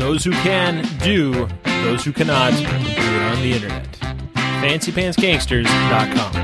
Those who can do, those who cannot do it on the internet. FancyPantsGangsters.com.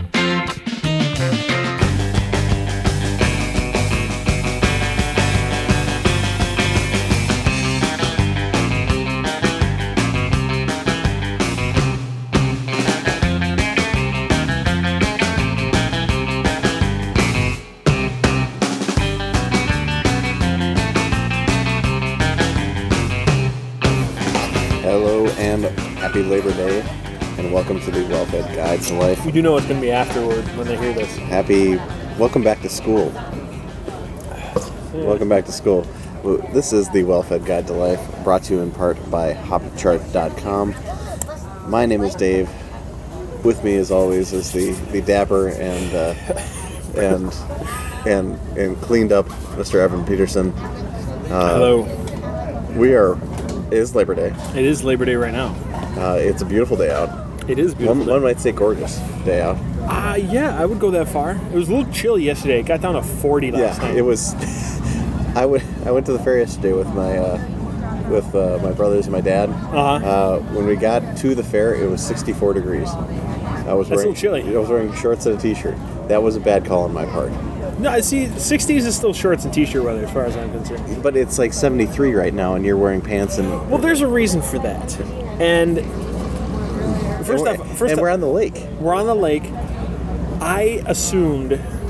Hello and happy Labor Day, and welcome to the Well-Fed Guides to Life. You do know what's going to be afterward when they hear this. Welcome back to school. Welcome back to school. Well, this is the Well-Fed Guide to Life, brought to you in part by HopChart.com. My name is Dave. With me, as always, is the dapper and cleaned up Mr. Evan Peterson. Hello. It is Labor Day. It is Labor Day right now. It's a beautiful day out. It is beautiful. One might say gorgeous day out. Yeah, I would go that far. It was a little chilly yesterday. It got down to 40 last night. It was. I went to the fair yesterday with my brothers and my dad. When we got to the fair, it was 64 degrees. That's a little chilly. I was wearing shorts and a t-shirt. That was a bad call on my part. No, see, 60s is still shorts and t-shirt weather as far as I'm concerned. But it's like 73 right now, and you're wearing pants and. Well, there's a reason for that. And first off, we're on the lake. We're on the lake. I assumed.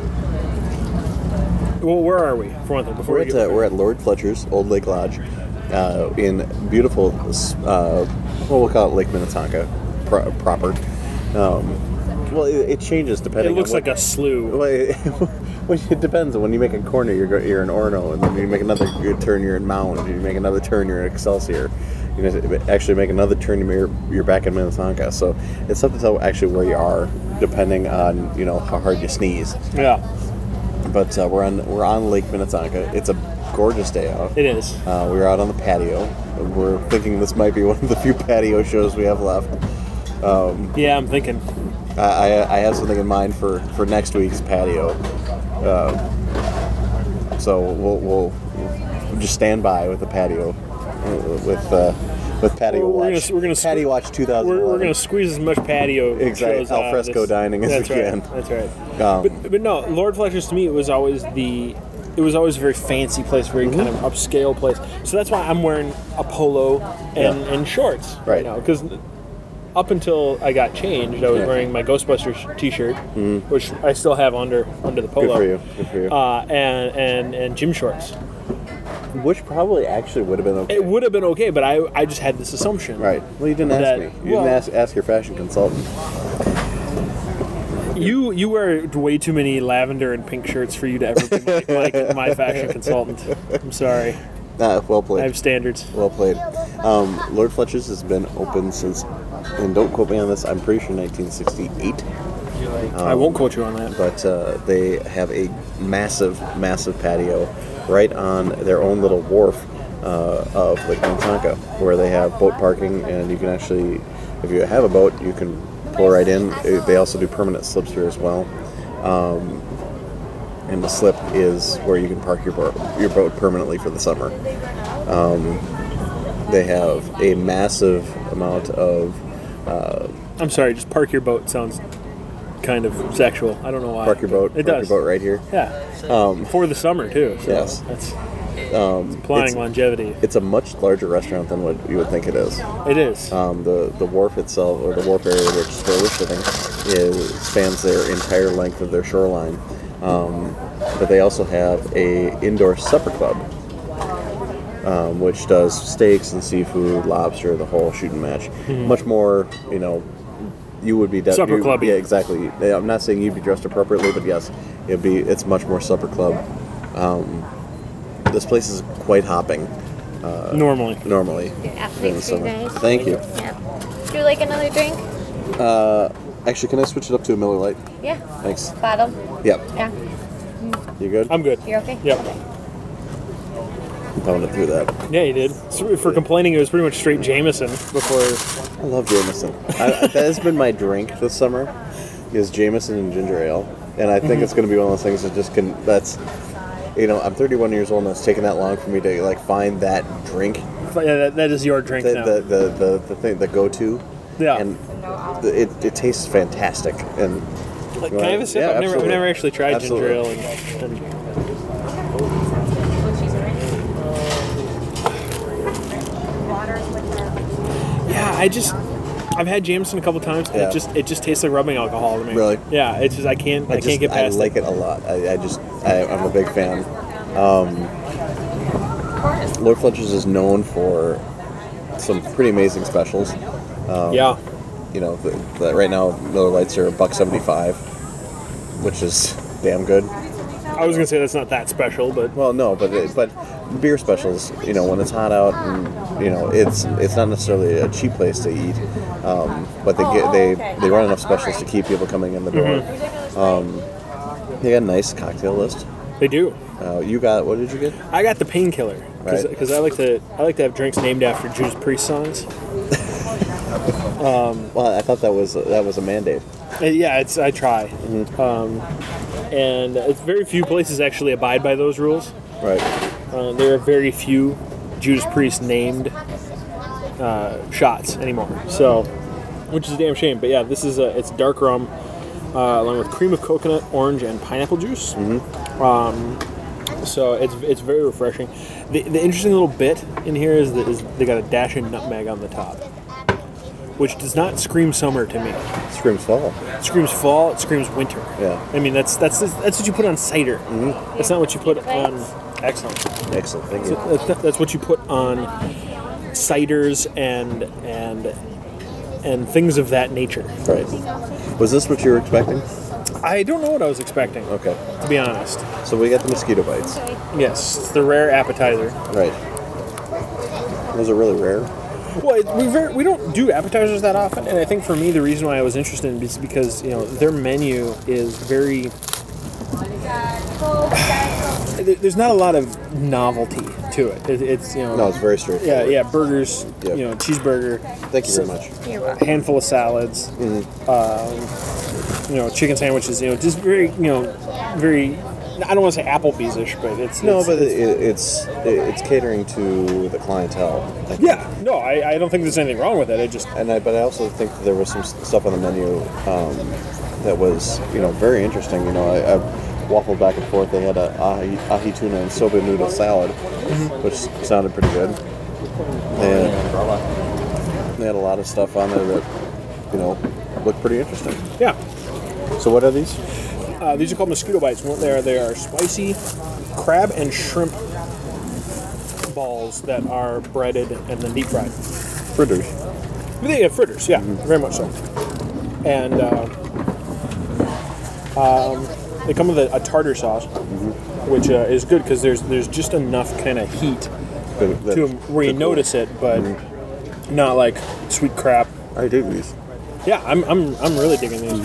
Well, where are we? For one thing, We're at Lord Fletcher's Old Lake Lodge, in beautiful. We'll call it Lake Minnetonka, proper. Well, it changes depending. It looks on like a slough. Well, it depends. When you make a corner, you're in Orono, and then you make another turn, you're in Mound. And you make another turn, you're in Excelsior. You actually make another turn, you're back in Minnetonka. So it's tough to tell actually where you are, depending on how hard you sneeze. Yeah. But we're on Lake Minnetonka. It's a gorgeous day out. It is. We're out on the patio. We're thinking this might be one of the few patio shows we have left. Yeah, I'm thinking. I have something in mind for next week's patio. So we'll just stand by with the patio with patio watch. We're gonna patio watch 2011. We're gonna squeeze as much patio exactly al fresco dining as we can. That's right. But no, Lord Fletcher's to me it was always a very fancy place, very kind of upscale place. So that's why I'm wearing a polo and shorts right now because. Up until I got changed, I was wearing my Ghostbusters T-shirt, which I still have under the polo. Good for you. And gym shorts. Which probably actually would have been okay. It would have been okay, but I just had this assumption. Right. Well, you didn't ask me. You didn't ask your fashion consultant. You wear way too many lavender and pink shirts for you to ever be my fashion consultant. I'm sorry. Well played. I have standards. Well played. Lord Fletcher's has been open since, and don't quote me on this, I'm pretty sure 1968. I won't quote you on that. But they have a massive, massive patio right on their own little wharf of Lake Minnetonka, where they have boat parking, and you can actually, if you have a boat, you can pull right in. They also do permanent slips here as well. And the slip is where you can park your boat permanently for the summer. They have a massive amount of... I'm sorry, just park your boat sounds kind of sexual. I don't know why. Park your boat. It park does. Your boat right here. Yeah. For the summer, too. So yes. That's implying longevity. It's a much larger restaurant than what you would think it is. It is. The wharf itself, or the wharf area where we're sitting, spans their entire length of their shoreline. But they also have a indoor supper club, which does steaks and seafood, lobster, the whole shooting match. Much more, you would be supper clubby. Yeah, exactly. I'm not saying you'd be dressed appropriately, but yes, it's much more supper club. This place is quite hopping. Normally. Thanks, you guys. Thank you. Yeah. Would you like another drink? Actually, can I switch it up to a Miller Lite? Yeah. Thanks. Bottom? Yep. Yeah. You good? I'm good. You're okay? Yep. Okay. I went through that. Yeah, you did. So for complaining, it was pretty much straight Jameson before. I love Jameson. That has been my drink this summer, is Jameson and ginger ale. And I think it's going to be one of those things that just I'm 31 years old and it's taken that long for me to find that drink Yeah, that is your drink now. The thing, the go-to. Yeah. And it tastes fantastic. And can I have a sip? Yeah, I've never actually tried absolutely. ginger ale. And yeah, I've had Jameson a couple times, and it just tastes like rubbing alcohol to me. Really? Yeah, it's just I can't get past it. I like it a lot. I'm a big fan. Lord Fletcher's is known for some pretty amazing specials. Yeah. You know, right now Miller Lights are $1.75, which is damn good. I was gonna say that's not that special, but Well, no, but beer specials, you know, when it's hot out, and you know, it's not necessarily a cheap place to eat, but they run enough specials to keep people coming in the door. They got a nice cocktail list. they do. What did you get? I got the painkiller Right. because I like to have drinks named after Judas Priest songs. Well, I thought that was a mandate. Yeah, I try. And it's very few places actually abide by those rules. Right. There are very few Judas Priest named shots anymore. So, which is a damn shame. But yeah, this is it's dark rum along with cream of coconut, orange, and pineapple juice. So it's very refreshing. The interesting little bit in here is they got a dash of nutmeg on the top, which does not scream summer to me. Screams fall. It screams fall. It screams winter. Yeah. I mean that's what you put on cider. That's not what you put on. Excellent. Excellent. Thank you. That's what you put on ciders and things of that nature. Right. Was this what you were expecting? I don't know what I was expecting. Okay. To be honest. So we got the mosquito bites. Yes, it's the rare appetizer. Right. Those are really rare. Well, we don't do appetizers that often, and I think for me the reason why I was interested is because their menu is very. There's not a lot of novelty to it. It's No, it's very straightforward. Yeah, burgers. Yep. Cheeseburger. Thank you very much. A handful of salads. Chicken sandwiches. Just very very. I don't want to say Applebee's-ish, but it's catering to the clientele. I think. Yeah, no, I don't think there's anything wrong with it. But I also think there was some stuff on the menu that was very interesting. I waffled back and forth. They had a ahi tuna and soba noodle salad, which sounded pretty good. And they had a lot of stuff on there that looked pretty interesting. Yeah. So what are these? These are called mosquito bites. They are spicy crab and shrimp balls that are breaded and then deep fried. Fritters. Yeah, fritters. Yeah, very much so. And they come with a tartar sauce, which is good because there's just enough kind of heat to them where you notice it, but not like sweet crap. I dig these. Yeah, I'm really digging these.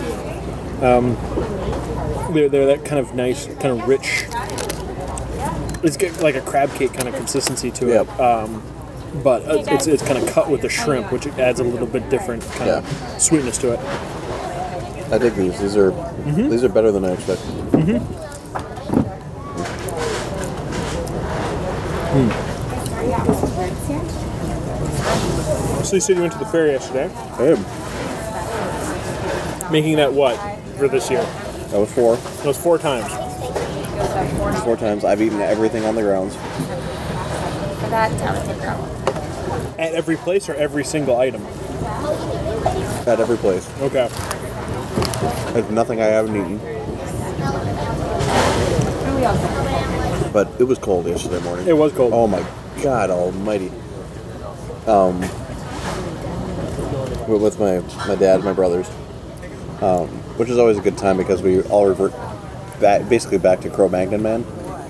They're that kind of nice, kind of rich. It's got like a crab cake kind of consistency to it. But it's kind of cut with the shrimp, which adds a little bit different kind of sweetness to it. I dig these. These are better than I expected. So you said you went to the fair yesterday. I am. Making that what for this year? That was 4. That was 4 times. 4 times. I've eaten everything on the grounds. At every place or every single item? At every place. Okay. There's nothing I haven't eaten. But it was cold yesterday morning. It was cold. Oh my God almighty. With my dad and my brothers. Which is always a good time because we all revert basically back to Cro-Magnon Man.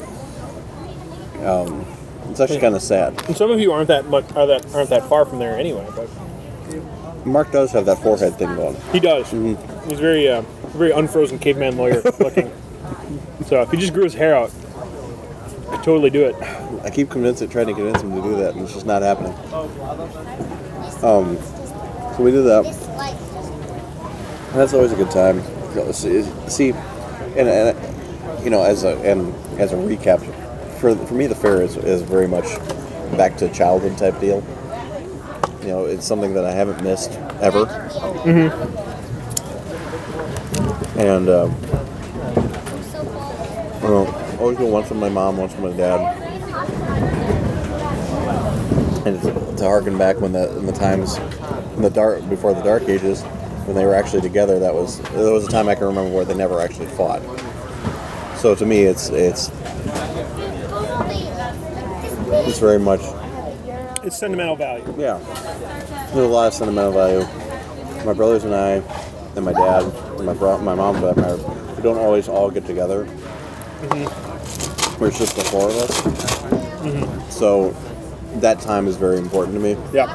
It's actually kind of sad. And some of you aren't that far from there anyway. But Mark does have that forehead thing going. he does. He's very unfrozen caveman lawyer looking. So if he just grew his hair out, I'd totally do it. I keep trying to convince him to do that, and it's just not happening. So we did that. And that's always a good time. See, and as a recap, for me the fair is very much back to childhood type deal. You know, it's something that I haven't missed ever. Mm-hmm. And always go once with my mom, once with my dad. And to harken back when in the times in the dark before the Dark Ages, when they were actually together, there was a time I can remember where they never actually fought. So to me, it's very much, it's sentimental value. yeah. There's a lot of sentimental value. My brothers and I, and my dad, and my mom, but we don't always all get together. Mm-hmm. Where it's just the four of us. Mm-hmm. So that time is very important to me. Yeah.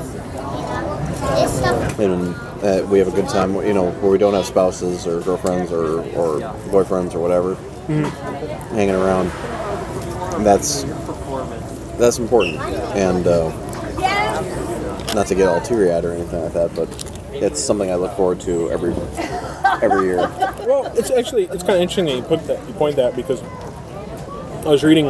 And we have a good time, you know, where we don't have spouses or girlfriends or boyfriends or whatever, hanging around. And that's important. And not to get all teary-eyed or anything like that, but it's something I look forward to every year. Well, it's kind of interesting that you point that, because I was reading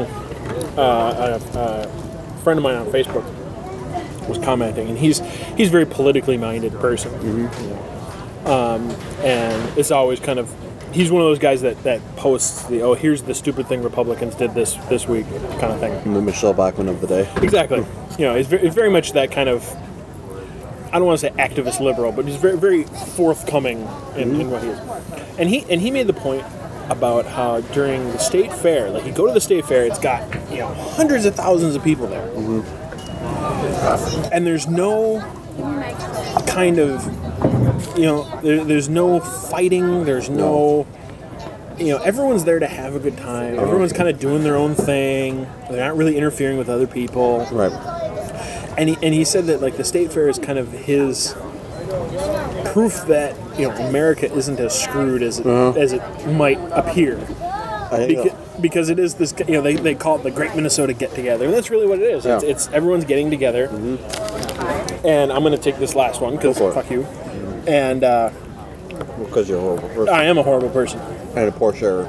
a friend of mine on Facebook was commenting, and he's a very politically minded person. Mm-hmm. You know? And it's always kind of, he's one of those guys that posts here's the stupid thing Republicans did this week kind of thing. The Michelle Bachmann of the day. Exactly. You know, it's very much that kind of, I don't want to say activist liberal, but he's very, very forthcoming in what he is. And he made the point about how during the state fair, like you go to the state fair, it's got, you know, hundreds of thousands of people there. Mm-hmm. And there's no kind of, you know, there's no fighting, there's no, you know, everyone's there to have a good time. Everyone's kind of doing their own thing. They're not really interfering with other people. Right. And he said that, like, the state fair is kind of his proof that, you know, America isn't as screwed as it might appear. Because it is this, you know, they call it the Great Minnesota Get Together, and that's really what it is. Yeah. It's everyone's getting together. Mm-hmm. And I'm going to take this last one because fuck you. Mm-hmm. And because you're a horrible person. I am a horrible person. And a poor sharer.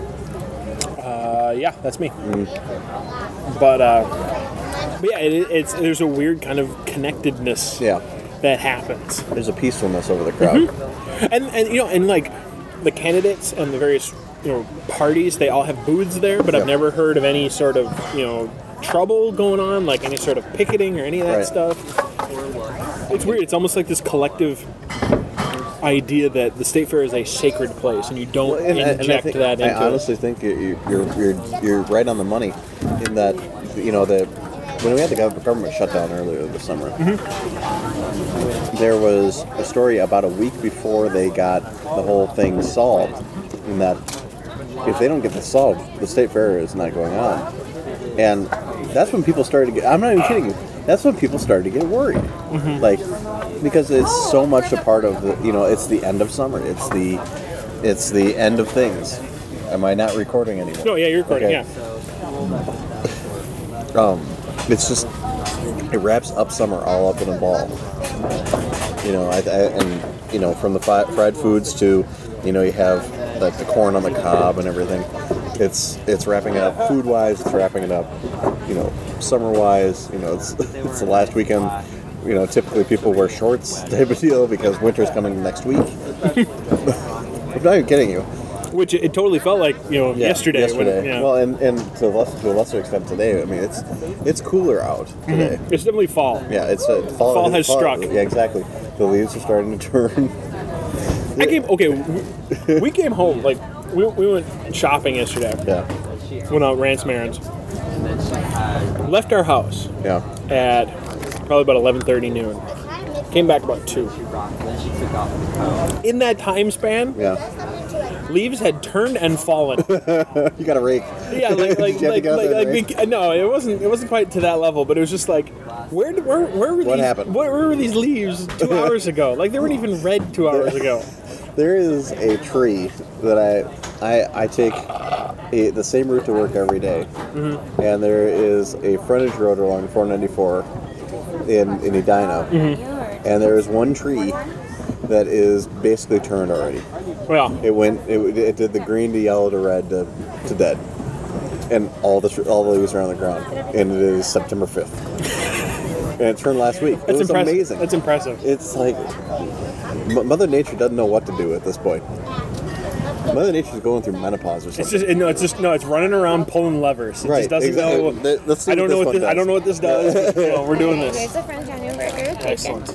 Yeah, that's me. Mm-hmm. But yeah, there's a weird kind of connectedness. Yeah. That happens. There's a peacefulness over the crowd. Mm-hmm. And you know, and like the candidates and the various, you know, parties, they all have booths there, but I've never heard of any sort of, you know, trouble going on, like any sort of picketing or any of that stuff. It's weird. It's almost like this collective idea that the state fair is a sacred place, and you don't inject that into it. I honestly think you're right on the money in that, you know, when we had the government shutdown earlier this summer, there was a story about a week before they got the whole thing solved, in that if they don't get this solved, the state fair is not going on. And that's when people started to get, I'm not even kidding you, that's when people started to get worried. Mm-hmm. Like, because it's so much a part of the, you know, it's the end of summer, it's the end of things. Am I not recording anymore? No, yeah, you're recording, okay. Yeah. It's just, it wraps up summer all up in a ball. You know, and you know, from the fried foods to, you know, you have like the corn on the cob and everything. It's wrapping it up food-wise. It's wrapping it up, you know, summer-wise. You know, it's the last weekend. You know, typically people wear shorts type of deal because winter's coming next week. I'm not even kidding you. Which it totally felt like, you know, yesterday. When, you know. Well, and to a lesser extent today. I mean, it's cooler out today. Mm-hmm. It's definitely fall. Yeah, it's fall has struck. Yeah, exactly. The leaves are starting to turn. We came home, like, we went shopping yesterday. Yeah. Went out Rance Marins. Left our house. Yeah. At probably about 11:30 noon. Came back about 2. In that time span, leaves had turned and fallen. You got a rake. Yeah, no, it wasn't quite to that level, but it was just like, where were these leaves 2 hours ago? Like, they weren't even red 2 hours ago. There is a tree that I take the same route to work every day, mm-hmm. and there is a frontage road along 494 in Edina, mm-hmm. and there is one tree that is basically turned already. Well, it did the green to yellow to red to dead. and all the leaves are on the ground, and it is September 5th. And it turned last week. It was amazing. That's impressive. It's like Mother Nature doesn't know what to do at this point. Mother Nature's going through menopause or something. It's running around pulling levers. It just doesn't know. Let's see I don't know what this does. But, we're doing this. Here's the French onion burger. Excellent.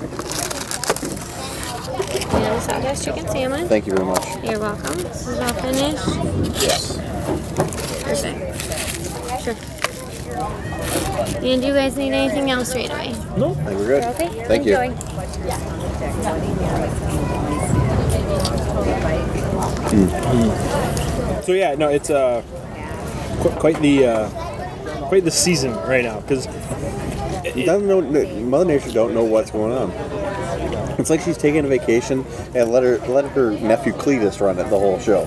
And Sawdust chicken sandwich. Thank you very much. You're welcome. This is all finished. Yes. Perfect. Sure. And do you guys need anything else right away? No. I think we're good. Okay. Thank you. Enjoy. So yeah, no, it's quite the season right now because Mother Nature don't know what's going on. It's like she's taking a vacation and let her nephew Cletus run it the whole show.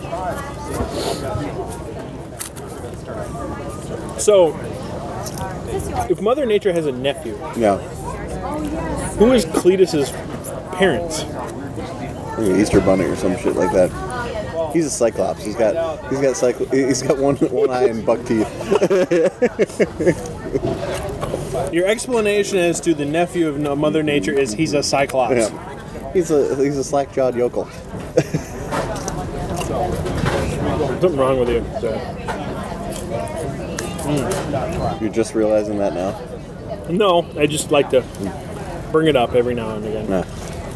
So if Mother Nature has a nephew, Yeah. who is Cletus's parents? Like an Easter Bunny or some shit like that. He's a Cyclops. He's got one eye and buck teeth. Your explanation as to the nephew of Mother Nature is he's a Cyclops. Yeah. He's a slack-jawed yokel. Something wrong with you. You're just realizing that now? No, I just like to bring it up every now and again. Nah.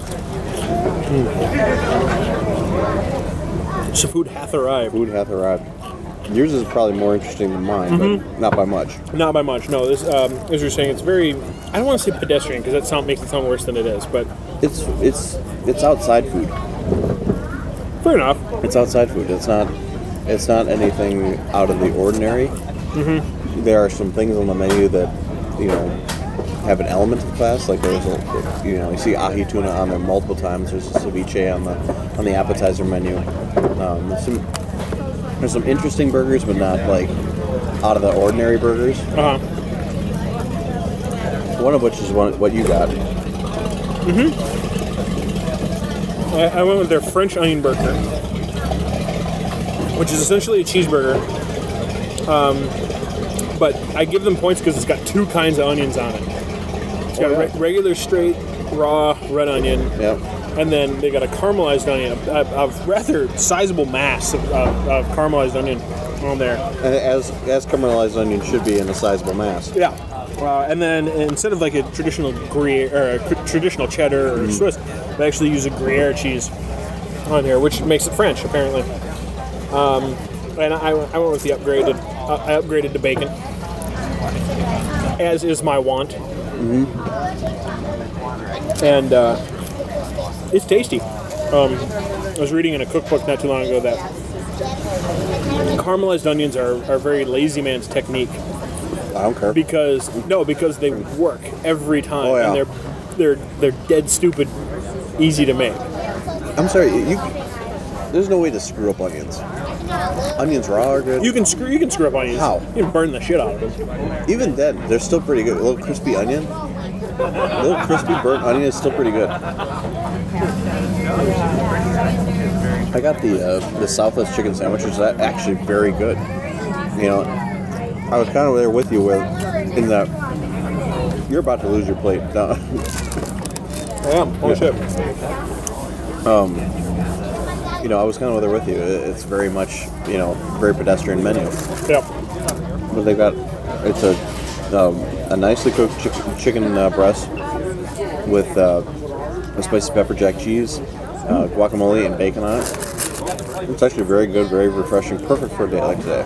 So food hath arrived. Food hath arrived. Yours is probably more interesting than mine, but not by much. Not by much. No, this as you're saying, it's very. I don't want to say pedestrian because that makes it sound worse than it is, but It's outside food. fair enough. It's outside food. It's not anything out of the ordinary. Mm-hmm. There are some things on the menu that have an element of class. Like there's you see ahi tuna on there multiple times. There's a ceviche on the appetizer menu. There's some interesting burgers, but not like out of the ordinary burgers. One of which is what you got. I went with their French onion burger, which is essentially a cheeseburger. But I give them points because it's got two kinds of onions on it. It's got regular, straight, raw red onion. Yep. And then they got a caramelized onion, a rather sizable mass of caramelized onion on there. As caramelized onion should be in a sizable mass. Yeah. And then instead of like a traditional Gruyere or a traditional cheddar or Swiss, they actually use a Gruyere cheese on here, which makes it French apparently. And I went with the upgraded. I upgraded to bacon, as is my want. And it's tasty. I was reading in a cookbook not too long ago that caramelized onions are very lazy man's technique. I don't care. Because they work every time, and they're dead stupid, easy to make. I'm sorry, there's no way to screw up onions. Onions raw are good. You can screw up onions. How? You can burn the shit out of them. Even then, they're still pretty good. A little crispy onion, a little crispy burnt onion is still pretty good. I got the Southwest chicken sandwich, which is actually very good. I was kind of there with you in that you're about to lose your plate. No. I am. Oh shit. I was kind of there with you. It's very much, very pedestrian menu. Yeah. But they got it's a nicely cooked chicken breast with a spicy pepper jack cheese, guacamole, and bacon on it. It's actually very good, very refreshing, perfect for a day like today.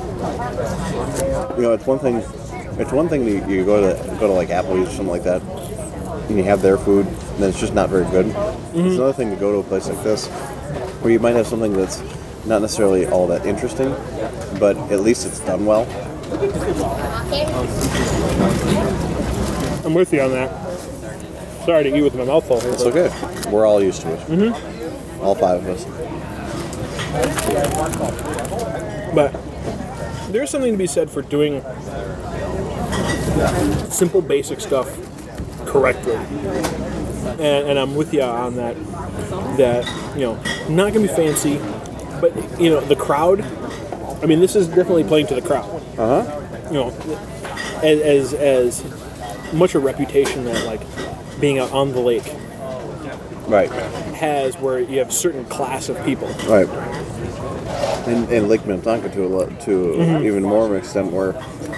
It's one thing. It's one thing that you go to like Applebee's or something like that, and you have their food, and then it's just not very good. It's another thing to go to a place like this, where you might have something that's not necessarily all that interesting, but at least it's done well. I'm with you on that. Sorry to eat with my mouth full here. It's okay. We're all used to it. All five of us. But there's something to be said for doing simple, basic stuff correctly. And I'm with you on that. That not gonna be fancy, but the crowd I mean, this is definitely playing to the crowd. You know, as much a reputation that like being out on the lake Right. has, where you have a certain class of people. Right. And Lake Minnetonka to even more of an extent, where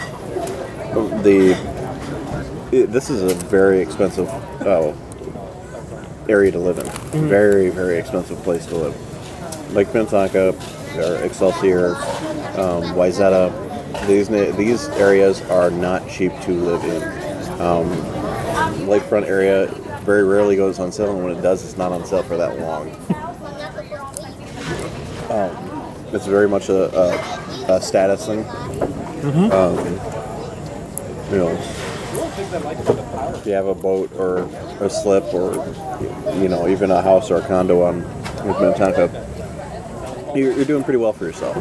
this is a very expensive area to live in. Very, very expensive place to live. Lake Minnetonka, or Excelsior, Wayzata, these areas are not cheap to live in. Lakefront area very rarely goes on sale, and when it does, it's not on sale for that long. It's very much a status thing. You know, if you have a boat or a slip, or you know, even a house or a condo on Lake Minnetonka, you're doing pretty well for yourself.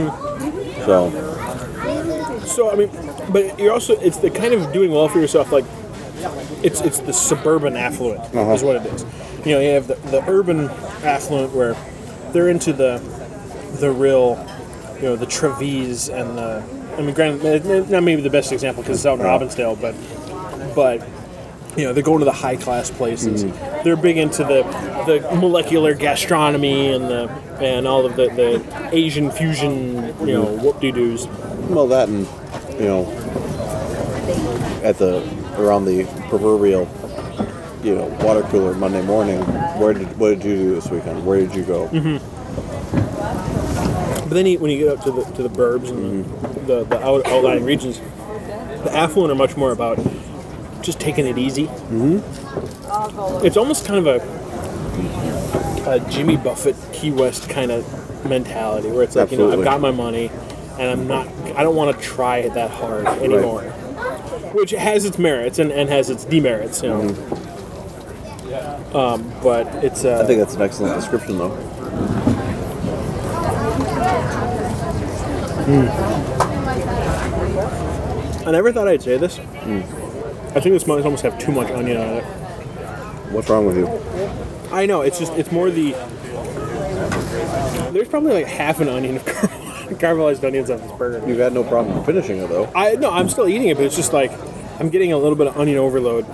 So I mean, but you're also, it's the kind of doing well for yourself, like it's the suburban affluent is what it is. You know, you have the urban affluent where they're into the real, you know, the Trevis and the, I mean, granted, not maybe the best example because it's out in Robbinsdale, but you know, they're going to the high class places. They're big into the molecular gastronomy and all of the Asian fusion, you know, whoop-de-doos. Well, that, and you know, around the proverbial, you know, water cooler Monday morning, what did you do this weekend? Where did you go? But then when you get up to the burbs and the outlying regions, the affluent are much more about just taking it easy. It's almost kind of a Jimmy Buffett Key West kind of mentality, where it's like, you know, I've got my money and I don't want to try it that hard anymore. Which has its merits and has its demerits, you know. But it's I think that's an excellent description, though. I never thought I'd say this. I think this might almost have too much onion on it. What's wrong with you? I know, it's more there's probably like half an onion of caramelized onions on this burger. You've had no problem finishing it, though. I'm still eating it, but it's just like I'm getting a little bit of onion overload.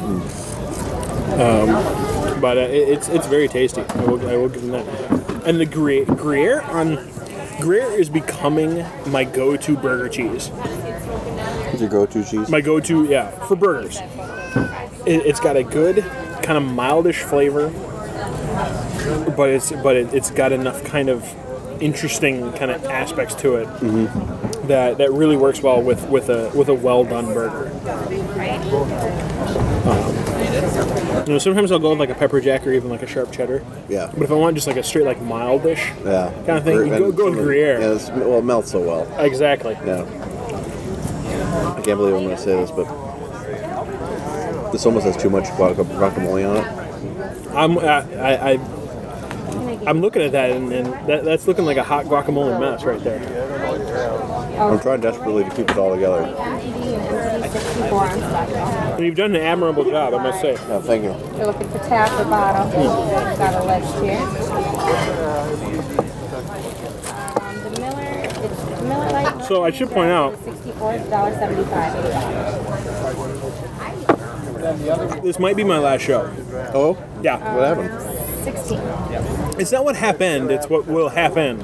But it's very tasty. I will give them that. And the Gruyere is becoming my go-to burger cheese. Is your go-to cheese? My go-to, yeah, for burgers. It's got a good kind of mildish flavor, but it's got enough kind of interesting kind of aspects to it that really works well with a well done burger. You know, sometimes I'll go with like a pepper jack or even like a sharp cheddar. Yeah. But if I want just like a straight like mildish kind of thing, you go with Gruyere. Yeah, it melts so well. Exactly. Yeah. I can't believe I'm going to say this, but this almost has too much guacamole on it. I'm looking at that, and that's looking like a hot guacamole mess right there. I'm trying desperately to keep it all together. And you've done an admirable job, I must say. Yeah, thank you. You're looking for tap or bottom. Got a list here. The Miller Lite. So I should point out, $64.75. this might be my last show. Oh? Yeah. What happened? 16. It's not what happened, it's what will happen.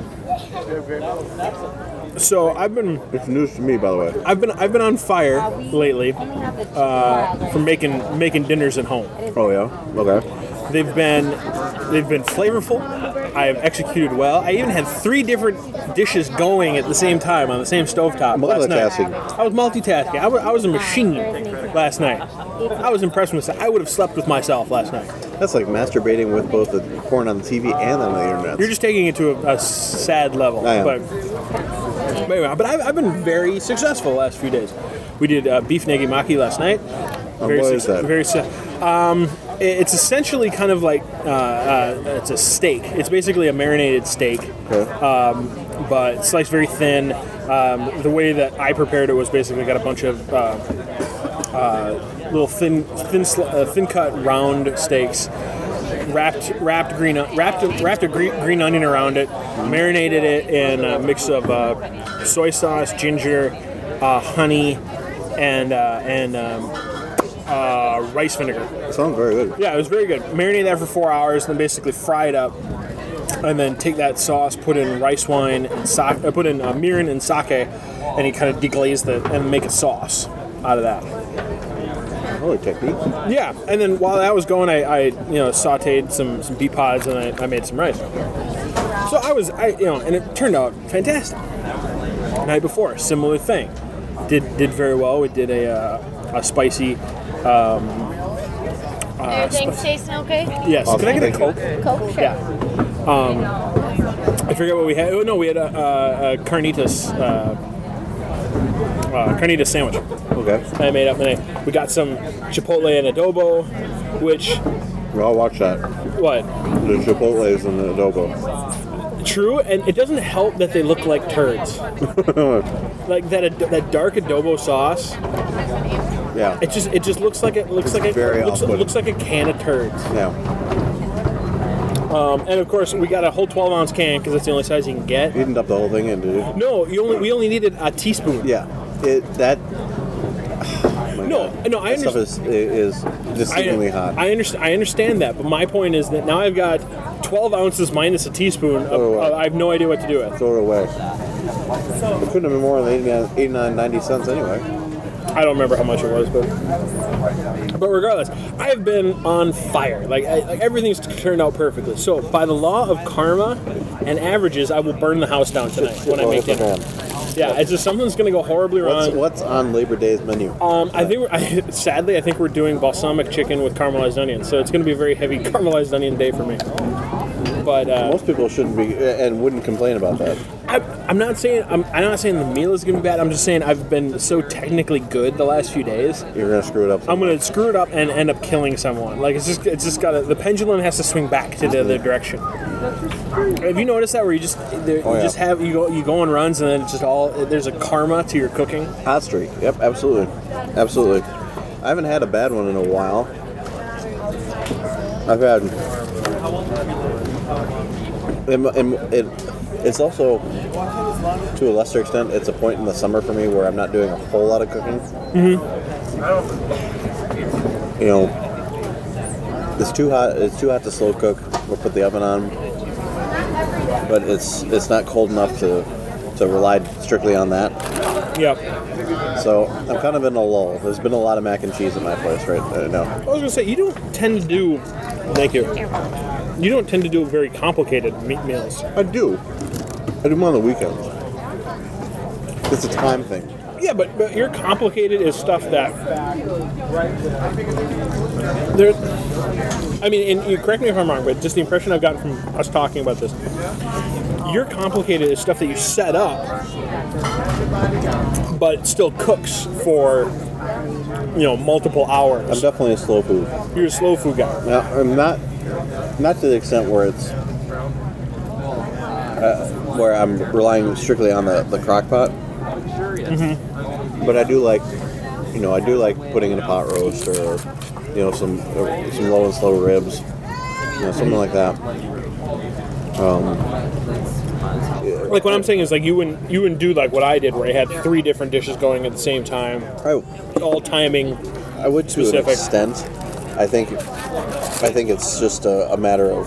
So It's news to me, by the way. I've been on fire lately from making dinners at home. Oh yeah. Okay. They've been flavorful. I have executed well. I even had 3 different dishes going at the same time on the same stovetop last night. Multitasking. I was multitasking. I was a machine last night. I was impressed with myself. I would have slept with myself last night. That's like masturbating with both the porn on the TV and on the internet. You're just taking it to a sad level. I am. But I've been very successful the last few days. We did beef negi maki last night. What is that? It's essentially kind of like it's a steak. It's basically a marinated steak, but sliced very thin. The way that I prepared it was basically got a bunch of little thin cut round steaks, wrapped a green onion around it, marinated it in a mix of soy sauce, ginger, honey, and rice vinegar. It sounds very good. Yeah, it was very good. Marinate that for 4 hours, then basically fry it up, and then take that sauce, put in rice wine, and put in mirin and sake, and you kind of deglaze it and make a sauce out of that. Holy technique. Yeah, and then while that was going, I sauteed some pea pods and I made some rice. So and it turned out fantastic. The night before, similar thing, did very well. We did a spicy. Everything's tasting okay? Yes. Awesome. Can I get a Coke? Coke, sure. Yeah. I forget what we had. Oh no, we had a carnitas. Carnitas sandwich. Okay. I made up, and we got some chipotle and adobo, which. I'll watch that. What? The chipotles and the adobo. True, and it doesn't help that they look like turds. Like that dark adobo sauce. Yeah. It just looks like it looks like a can of turds. Yeah. And of course, we got a whole 12-ounce can because that's the only size you can get. You didn't dump the whole thing in, did you? No, we only needed a teaspoon. Yeah. I stuff is disgustingly hot. I understand that, but my point is that now I've got 12 ounces minus a teaspoon. I have no idea what to do with. Throw it away. It couldn't have been more than 89.90 cents anyway. I don't remember how much it was, but regardless, I've been on fire. Like everything's turned out perfectly. So by the law of karma and averages, I will burn the house down tonight when I make dinner. Yeah, it's just something's going to go horribly wrong. What's on Labor Day's menu? I think we're doing balsamic chicken with caramelized onions, so it's going to be a very heavy caramelized onion day for me. But most people shouldn't be and wouldn't complain about that. I'm not saying the meal is going to be bad. I'm just saying I've been so technically good the last few days. You're going to screw it up. I'm going to screw it up and end up killing someone. Like it's just got the pendulum has to swing back to the other direction. Have you noticed that where you go on runs and then it's just there's a karma to your cooking? Hot streak. Yep, absolutely. I haven't had a bad one in a while. I've had. It's also, to a lesser extent, it's a point in the summer for me where I'm not doing a whole lot of cooking. Mm-hmm. It's too hot. It's too hot to slow cook. We'll put the oven on, but it's not cold enough to rely strictly on that. Yeah. So I'm kind of in a lull. There's been a lot of mac and cheese at my place right now. I was gonna say you don't tend to do. Thank you. You don't tend to do very complicated meat meals. I do them on the weekends. It's a time thing. Yeah, but your complicated is stuff that and you correct me if I'm wrong, but just the impression I've gotten from us talking about this, your complicated is stuff that you set up, but it still cooks for multiple hours. I'm definitely a slow food. You're a slow food guy. Now, I'm not to the extent where it's where I'm relying strictly on the crock pot. Mm-hmm. But I do like putting in a pot roast or some low and slow ribs, something like that. Like what I'm saying is like you wouldn't do like what I did where I had 3 different dishes going at the same time, all timing. I would specific. To an extent. I think it's just a matter of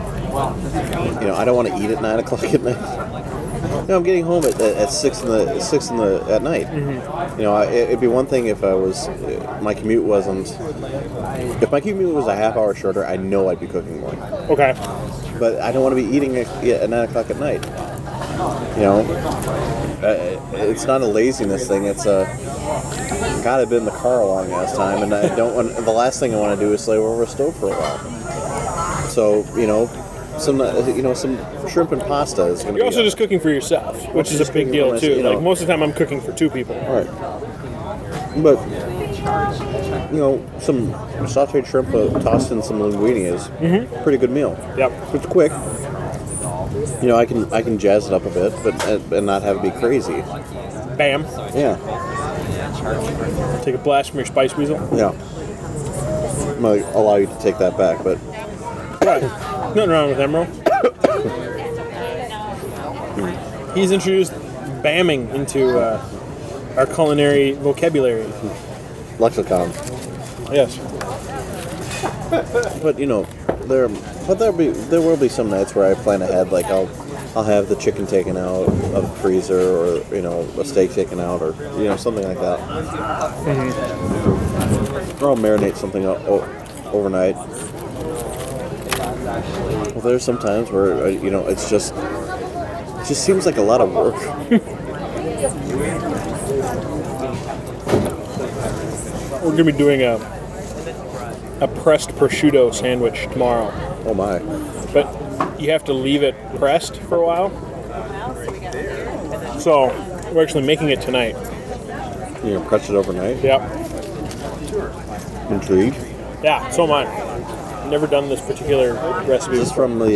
I don't want to eat at 9 o'clock at night. I'm getting home at 6 at night. Mm-hmm. It'd be one thing if my commute wasn't. If my commute was a half hour shorter, I know I'd be cooking more. Okay. But I don't want to be eating at 9 o'clock at night. It's not a laziness thing. It's God, I've been in the car a long ass time, and I don't want. The last thing I want to do is slave over a stove for a while. So some shrimp and pasta is going to be. You're also just cooking for yourself, which is a big deal too. Like most of the time, I'm cooking for 2 people. Right. But some sautéed shrimp tossed in some linguine is a pretty good meal. Yep. It's quick. I can jazz it up a bit, but not have it be crazy. Bam. Yeah. Take a blast from your spice weasel. Yeah. I'm gonna allow you to take that back, but Right. Nothing wrong with Emerald. He's introduced bamming into our culinary vocabulary. Lexicon. Yes. But there will be some nights where I plan ahead. Like I'll have the chicken taken out of the freezer, or a steak taken out, or something like that. Or I'll marinate something overnight. Well, there's some times where it just seems like a lot of work. We're gonna be doing a pressed prosciutto sandwich tomorrow. Oh my! But you have to leave it pressed for a while. So we're actually making it tonight. You're gonna press it overnight? Yep. Intrigued? Yeah, so am I. Never done this particular recipe. Is this from the?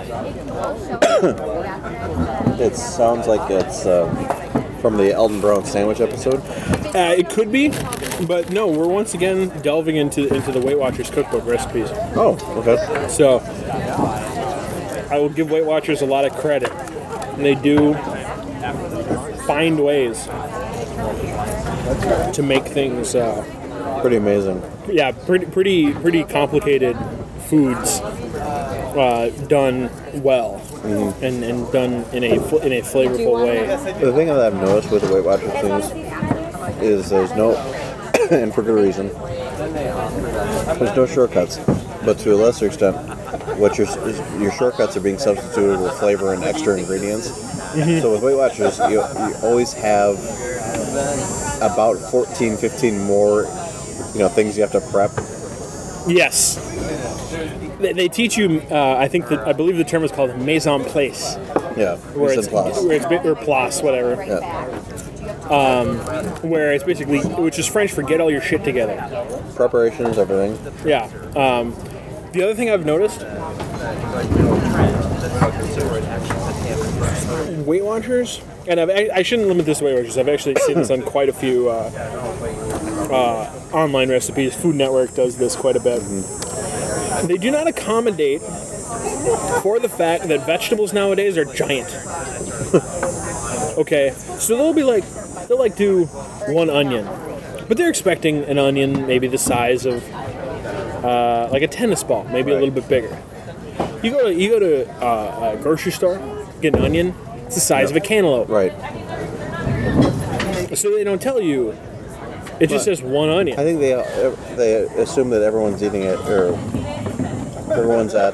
It sounds like it's from the Alton Brown sandwich episode. It could be, but no. We're once again delving into the Weight Watchers cookbook recipes. Oh, okay. So I will give Weight Watchers a lot of credit, and they do find ways to make things. Pretty amazing. Yeah, pretty complicated foods done well and done in a flavorful way. The thing that I've noticed with the Weight Watchers things is there's no, and for good reason, there's no shortcuts. But to a lesser extent, what your shortcuts are being substituted with flavor and extra ingredients. So with Weight Watchers, you always have about 14, 15 more things you have to prep. Yes. They teach you, I believe the term is called mise en place. Yeah, where it's or place, whatever. Yeah. Where it's basically, which is French for get all your shit together. Preparation is everything. Yeah. The other thing I've noticed, Weight Watchers, and I shouldn't limit this to Weight Watchers. I've actually seen this on quite a few online recipes. Food Network does this quite a bit. They do not accommodate for the fact that vegetables nowadays are giant. Okay, so they'll do one onion, but they're expecting an onion maybe the size of like a tennis ball, maybe a little bit bigger. You go to a grocery store, get an onion, it's the size of a cantaloupe. Right. So they don't tell you. It just says one onion. I think they assume that everyone's eating it, or everyone's at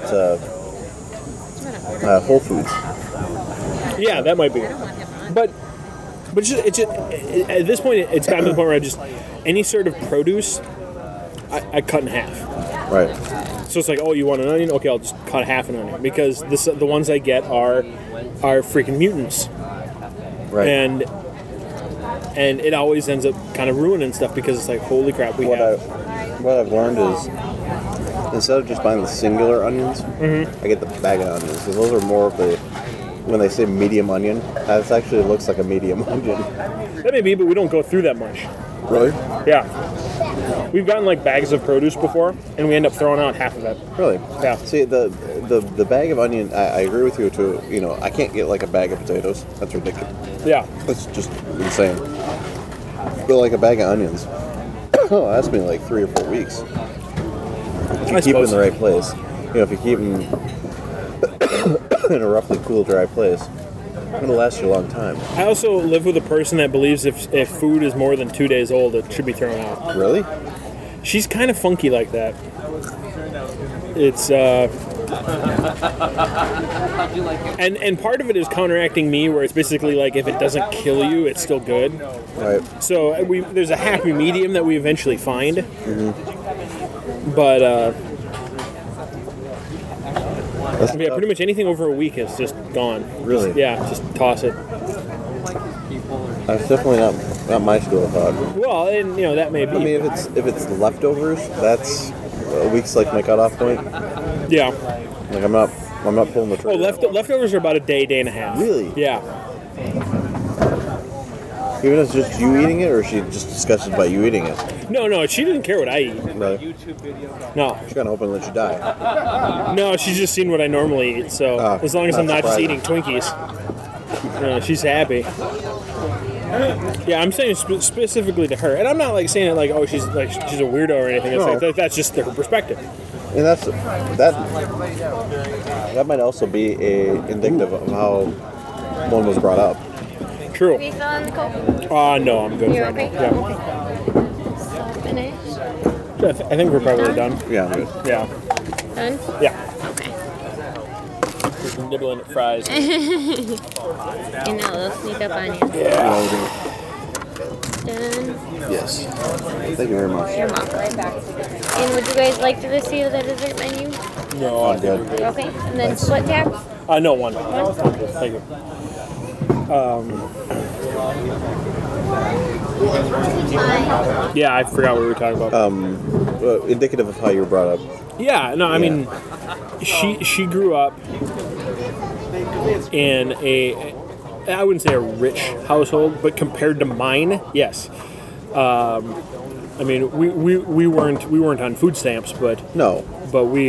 Whole Foods. Yeah, that might be. But it's just, at this point, it's gotten to the point where any sort of produce, I cut in half. Right. So it's like, oh, you want an onion? Okay, I'll just cut half an onion because the ones I get are freaking mutants. Right. And it always ends up kind of ruining stuff because it's like, holy crap, what I've learned is instead of just buying the singular onions, I get the bag of onions because those are more of the. When they say medium onion, that actually looks like a medium onion. That may be, but we don't go through that much. Really? Yeah. We've gotten like bags of produce before, and we end up throwing out half of it. Really? Yeah. See, the bag of onion, I agree with you too. I can't get like a bag of potatoes. That's ridiculous. Yeah. That's just insane. But like a bag of onions, that's been like 3 or 4 weeks. If you keep them in the right place. If you keep them in a roughly cool, dry place, it'll last you a long time. I also live with a person that believes if food is more than 2 days old, it should be thrown out. Really? She's kind of funky like that. It's and part of it is counteracting me, where it's basically like if it doesn't kill you, it's still good. Right. So there's a happy medium that we eventually find. But yeah, pretty much anything over a week is just gone. Really? Just toss it. That's definitely not my school of thought. Well, and that may be. I mean, if it's leftovers, that's a week's like my cutoff point. Yeah. Like I'm not pulling the trigger. Oh, leftovers are about a day and a half. Really? Yeah. Even if it's just you eating it, or is she just disgusted by you eating it? No, she didn't care what I eat. Really? No. She's kind of hoping that you die. No, she's just seen what I normally eat, so as long as I'm not just eating Twinkies, she's happy. Yeah, I'm saying specifically to her, and I'm not like saying it like, oh, she's a weirdo or anything. It's like that's just her perspective. And that might also be indicative of how one was brought up. True. Are we still on the Coke? No, I'm good. You're right okay? now. Okay. So finished. Yeah. I think we're probably done. Yeah, I'm good. Yeah. Done? Yeah. Okay. Just nibbling at fries. I know, they'll sneak up on you. Yeah. Done. Yes. Thank you very much. You're welcome. And would you guys like to see the dessert menu? No, I'm good. Okay. And then split tab? No, one. Thank you. Yeah, I forgot what we were talking about. Indicative of how you were brought up. Yeah, no, I mean, she grew up in I wouldn't say a rich household, but compared to mine, yes. I mean, we weren't on food stamps, but No. we.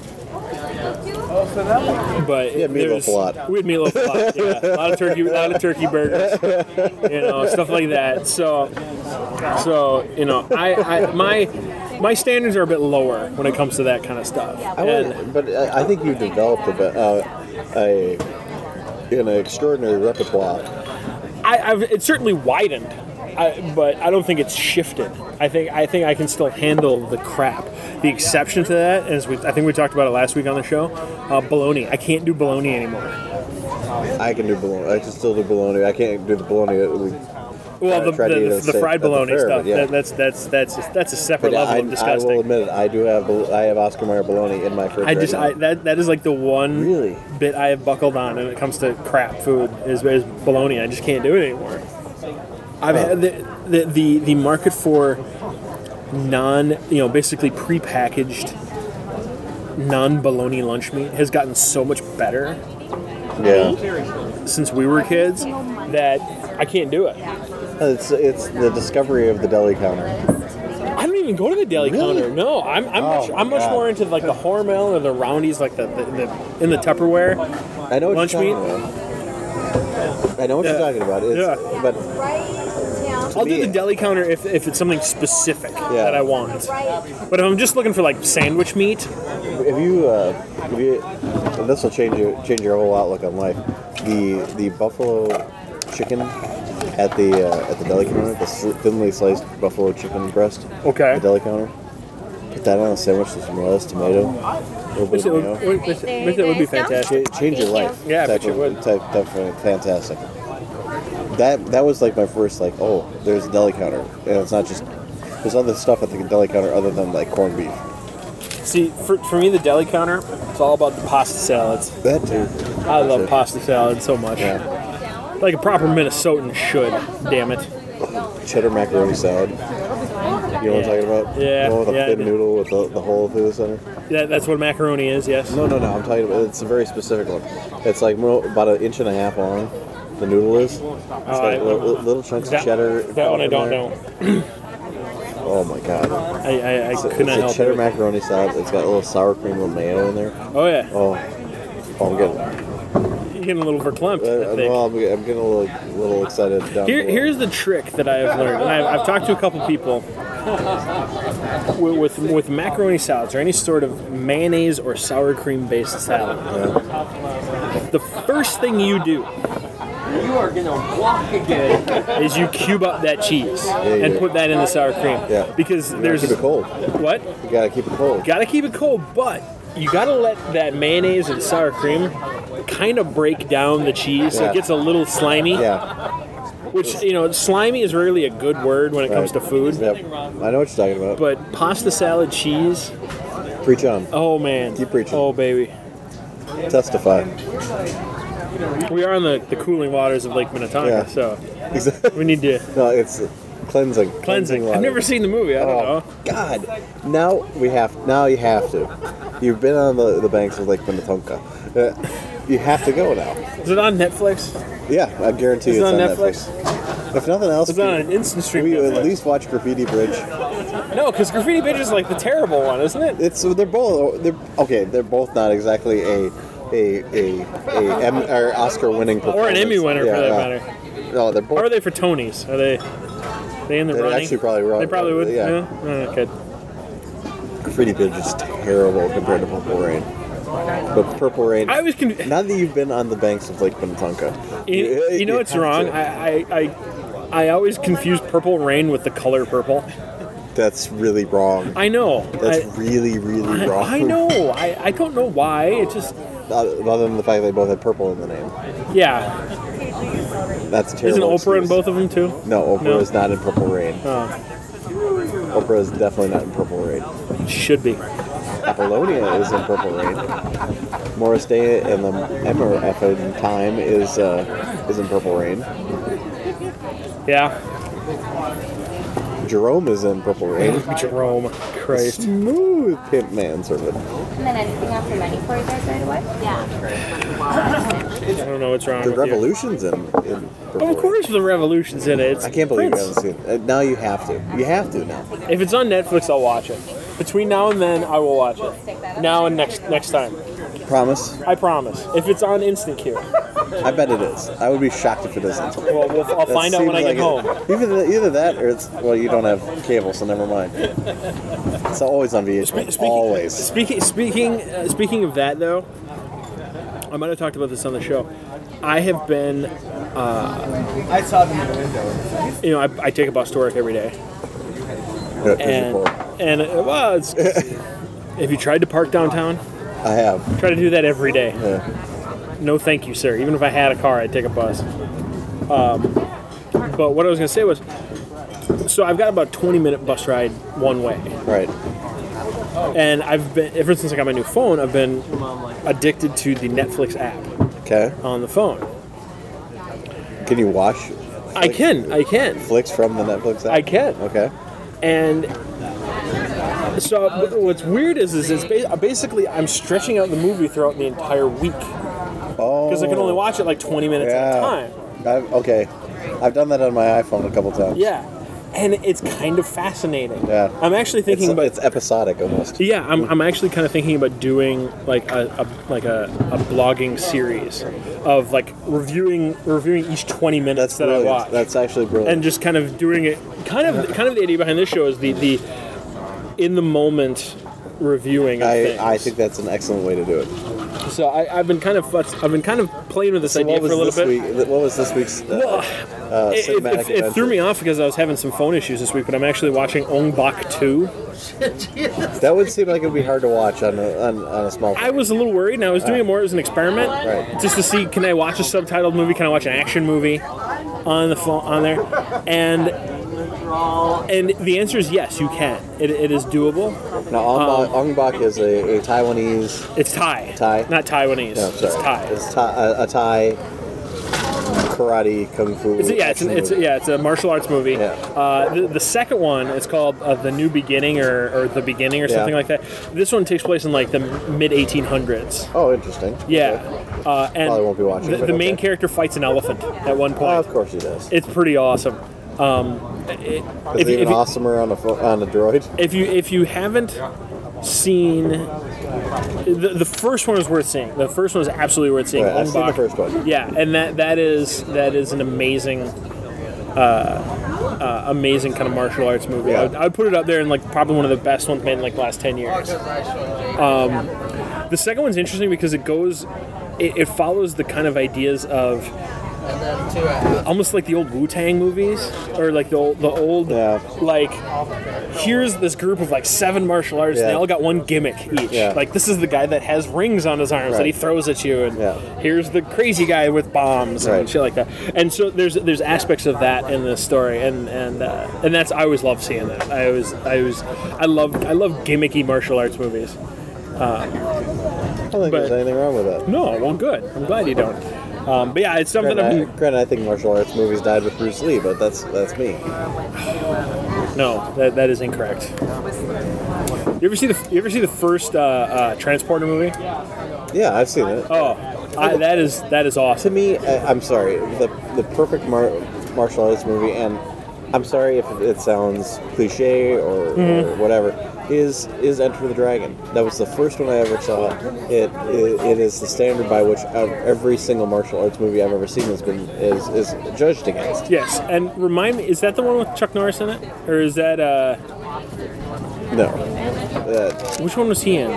But You had meatloaf a lot. We had meatloaf a lot. Yeah, a lot of turkey burgers, stuff like that. So my standards are a bit lower when it comes to that kind of stuff. But I think you developed an extraordinary repertoire. It's certainly widened, but I don't think it's shifted. I think I can still handle the crap. The exception to that, I think we talked about it last week on the show, bologna. I can't do bologna anymore. I can do bologna. I can still do bologna. I can't do the bologna that we. Well, the fried bologna stuff. Yeah. That's a separate level of disgusting. I will admit it. I have Oscar Mayer bologna in my fridge. That is like the one bit I have buckled on when it comes to crap food is bologna. I just can't do it anymore. I've had the market for basically prepackaged non-bologna lunch meat has gotten so much better. Yeah. Since we were kids, that I can't do it. It's the discovery of the deli counter. I don't even go to the deli counter. No, I'm much more into like the Hormel or the Roundies, like the in the Tupperware. I know what lunch you're meat. About. I know what you're talking about. But I'll do the deli counter if it's something specific that I want. But if I'm just looking for like sandwich meat, if you this will change your whole outlook on life. The buffalo chicken at the deli counter, the thinly sliced buffalo chicken breast. Okay. At the deli counter. Put that on a sandwich with some lettuce, tomato, a little bit of mayo. It would be fantastic. Change your life. Yeah, I bet you would. Definitely fantastic. That was like my first there's a deli counter, and it's not just there's other stuff at the deli counter other than like corned beef. See, for me, the deli counter, it's all about the pasta salads. That too. I love pasta salad so much. Yeah. Like a proper Minnesotan should. Damn it. Cheddar macaroni salad. You know what I'm talking about? Yeah. The one with a thin noodle with the hole through the center. Yeah, that's what macaroni is. Yes. No. I'm talking about. It's a very specific one. It's like about an inch and a half long. The noodle is. It's got little chunks of cheddar. That one I don't know. Oh my god! I could not help it. It's a cheddar macaroni salad. It's got a little sour cream and mayo in there. Oh yeah. Oh, I'm getting. You're getting a little verklempt. Well, I'm getting a little excited. Here's the trick that I have learned, and I've talked to a couple people with macaroni salads or any sort of mayonnaise or sour cream based salad. Yeah. The first thing you do. You are gonna walk again. Is you cube up that cheese and put that in the sour cream. Yeah. Because there's keep it cold. What? You gotta keep it cold. Gotta keep it cold, but you gotta let that mayonnaise and sour cream kind of break down the cheese so it gets a little slimy. Yeah. Which, slimy is rarely a good word when it comes to food. Yep. I know what you're talking about. But pasta salad cheese. Preach on. Oh man. Keep preaching. Oh baby. Testify. We are on the cooling waters of Lake Minnetonka, so we need to. No, it's cleansing. Cleansing. I've never seen the movie. I don't know. God, now you have to. You've been on the banks of Lake Minnetonka. You have to go now. Is it on Netflix? Yeah, I guarantee it's on Netflix. If nothing else, It's on an instant stream. we would Netflix. at least watch Graffiti Bridge. No, because Graffiti Bridge is like the terrible one, isn't it? They're both not exactly a or Oscar winning performance. Or an Emmy winner, for that matter. No, they're both. Or are they for Tonys? Are they in the They'd running? actually probably run. They probably would. Yeah. Oh, good. Graffiti Bridge is terrible compared to Purple Rain. But Purple Rain. I was now that you've been on the banks of Lake Minnetonka, you know what's wrong? I always confuse Purple Rain with the color purple. That's really wrong. I know. That's really wrong. I know. I don't know why. It just. Other than the fact they both had purple in the name. Yeah. That's a terrible. Isn't Oprah in both of them too? No, Oprah is not in Purple Rain. Oh. Oprah is definitely not in Purple Rain. Should be. Apollonia is in Purple Rain. Morris Day and the MRF in Time is in Purple Rain. Yeah. Jerome is in Purple Rain. Jerome. Christ. Smooth pimp manservant. And then anything off the menu for you guys right away? Yeah. I don't know what's wrong The with Revolution's in Purple you. Rain. Of course the Revolution's in it. It's I can't believe Prince. you haven't seen it. Now you have to. You have to now. If it's on Netflix, I'll watch it. Between now and then, I will watch it. Now and next time. Promise? I promise. If it's on Instant Queue. I bet it is. I would be shocked if it isn't. Well, I'll find out when I get home. Either that or it's, well, you don't have cable, so never mind. It's always on VH1. Always. Speaking of that, though, I might have talked about this on the show. I have been, I saw them in the window. you know, I take a bus to work every day. Yeah, 'cause you're poor. And well, it's, have you tried to park downtown? I have. Try to do that every day. Yeah. No, thank you, sir. Even if I had a car, I'd take a bus. But what I was going to say was, so I've got about a 20-minute bus ride one way. Right. And I've been, ever since I got my new phone, I've been addicted to the Netflix app Okay. on the phone. Can you watch I can. flicks from the Netflix app? I can. Okay. And so what's weird is it's basically I'm stretching out the movie throughout the entire week Oh. because I can only watch it like 20 minutes at a time. Okay. I've done that on my iPhone a couple times. Yeah, and it's kind of fascinating. Yeah. I'm actually thinking about. It's episodic almost. Yeah, I'm actually kind of thinking about doing like a blogging series of like reviewing each 20 minutes that Brilliant. I watch. That's actually brilliant. And just kind of doing it. Kind of the idea behind this show is the in the moment reviewing of things. I think that's an excellent way to do it. So I've been kind of playing with this idea for a little bit. What was this week's cinematic It threw me off because I was having some phone issues this week, but I'm actually watching Ong Bak 2. That would seem like it would be hard to watch on a small phone. I was a little worried, and I was doing it more as an experiment, Right. just to see, can I watch a subtitled movie? Can I watch an action movie on the phone on there? And the answer is yes, you can. It is doable. Now, Ong Bak is a Taiwanese. It's Thai. Thai? Not Taiwanese. No, It's Thai. It's a Thai karate kung fu. It's a martial arts movie. Yeah. The second one is called The New Beginning or The Beginning or something like that. This one takes place in like the mid 1800s. Oh, interesting. Yeah. And Probably won't be watching, the but main okay. character fights an elephant at one point. Oh, of course he does. It's pretty awesome. Is it even awesomer on a droid? If you haven't seen the first one is worth seeing. The first one is absolutely worth seeing. Right, I've seen the first one. Yeah, and that is an amazing amazing kind of martial arts movie. Yeah. I would put it up there in like probably one of the best ones made in like the last 10 years. The second one's interesting because it follows the kind of ideas of almost like the old Wu-Tang movies, or like the old like here's this group of like 7 martial artists and they all got one gimmick each. Like this is the guy that has rings on his arms that he throws at you, and here's the crazy guy with bombs and shit like that. And so there's aspects of that in this story, and that's I always love seeing that. I love gimmicky martial arts movies. I don't think there's anything wrong with that. No, well, good. I'm glad you don't. But yeah, it's something Granted, I think martial arts movies died with Bruce Lee, but that's me. No, that is incorrect. You ever see the first Transporter movie? Yeah, I've seen it. Oh, that is awesome. To me, I'm sorry, the perfect martial arts movie, and I'm sorry if it sounds cliche or whatever, is Enter the Dragon. That was the first one I ever saw. It is the standard by which every single martial arts movie I've ever seen is judged against. Yes, and remind me, is that the one with Chuck Norris in it, or is that No. which one was he in?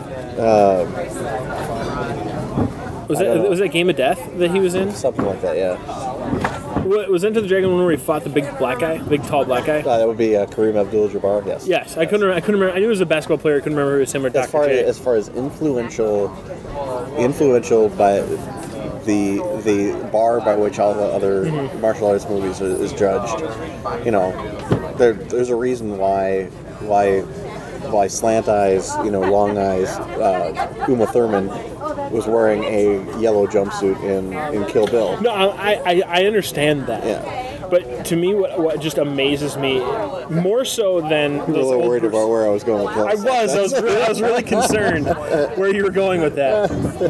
Was that Game of Death that he was in? Something like that, yeah. Was Enter the Dragon one where he fought the big tall black guy? That would be Kareem Abdul-Jabbar, yes. Yes, I couldn't remember. I knew he was a basketball player. I couldn't remember if it was him or Dr. J. As far as influential by the bar by which all the other martial arts movies is judged, there's a reason why Slant Eyes, Long Eyes, Uma Thurman was wearing a yellow jumpsuit in Kill Bill. No, I understand that. Yeah. But to me, what just amazes me more so than I'm a little worried about where I was going with this. I was really concerned where you were going with that.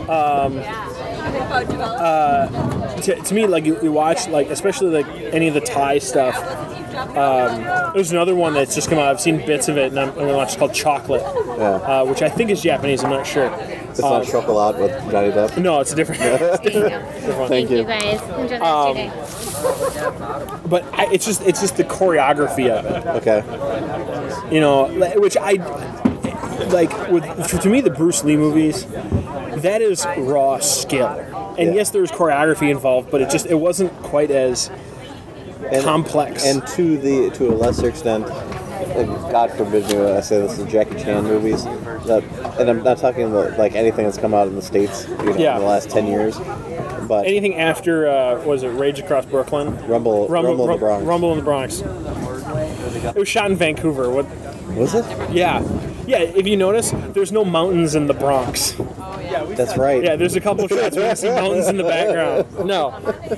To me, like you watch, like especially like any of the Thai stuff. There's another one that's just come out. I've seen bits of it, and I'm going to watch. It's called Chocolate, which I think is Japanese. I'm not sure. It's not Chocolat with Johnny Depp? No, it's a different. Thank you guys. Enjoy the rest of your day. But it's just the choreography of it. Okay. Which I like. To me, the Bruce Lee movies, that is raw skill. And yes, there's choreography involved, but it wasn't quite as complex. And to a lesser extent, God forbid me when I say this, is Jackie Chan movies. And I'm not talking about like anything that's come out in the States in the last 10 years. But anything after was it Rage Across Brooklyn? Rumble in the Bronx. Rumble in the Bronx. It was shot in Vancouver. What was it? Yeah. If you notice, there's no mountains in the Bronx. That's right. Yeah, there's a couple shots where you see mountains in the background. No.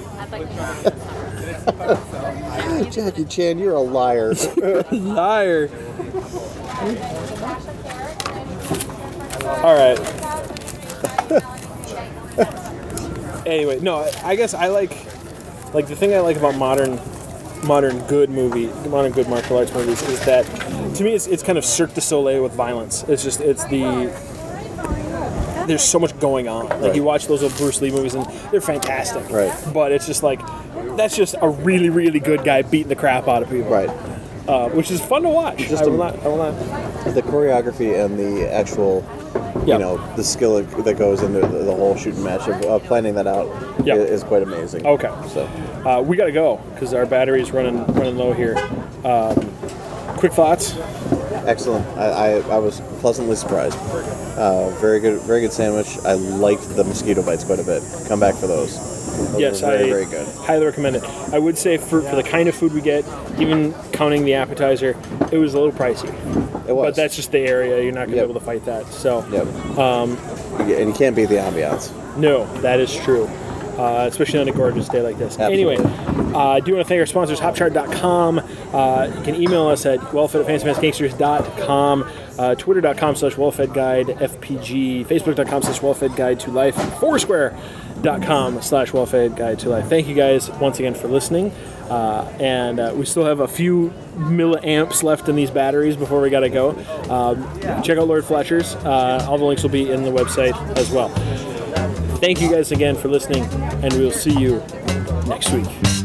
Jackie Chan, you're a liar. Liar. All right. Anyway, no, I guess I like the thing I like about modern good martial arts movies is that to me it's kind of Cirque du Soleil with violence. There's so much going on. Like you watch those old Bruce Lee movies and they're fantastic. Right. But it's just like that's just a really, really good guy beating the crap out of people. Right. Which is fun to watch. I will not. The choreography and the actual, the skill that goes into the whole shooting match of planning that out is quite amazing. Okay. So we got to go because our battery's running low here. Quick thoughts? Excellent. I was pleasantly surprised. Very good sandwich. I liked the mosquito bites quite a bit. Come back for those. Yes, very good. Highly recommend it. I would say for the kind of food we get, even counting the appetizer, it was a little pricey. It was. But that's just the area. You're not going to be able to fight that. So. Yep. And you can't beat the ambiance. No, that is true. Especially on a gorgeous day like this. Absolutely. Anyway, I do want to thank our sponsors, HopChart.com. You can email us at wellfed@fancymansgangsters.com, twitter.com/wellfedguide, FPG, facebook.com/wellfedguide2life, foursquare.com/wellfedguide2life. Thank you guys once again for listening. And we still have a few milliamps left in these batteries before we got to go. Check out Lord Fletcher's. All the links will be in the website as well. Thank you guys again for listening, and we'll see you next week.